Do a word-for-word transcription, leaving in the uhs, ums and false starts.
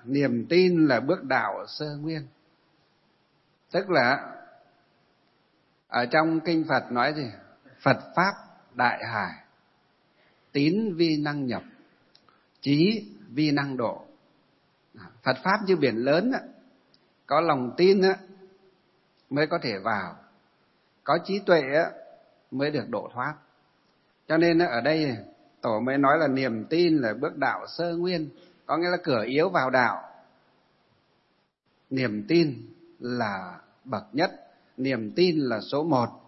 niềm tin là bước đạo sơ nguyên. Tức là ở trong kinh Phật nói gì? Phật Pháp đại hải, tín vi năng nhập, trí vi năng độ. Phật Pháp như biển lớn, có lòng tin mới có thể vào, có trí tuệ mới được độ thoát. Cho nên ở đây Tổ mới nói là niềm tin là bước đạo sơ nguyên, có nghĩa là cửa yếu vào đạo. Niềm tin là bậc nhất, niềm tin là số một.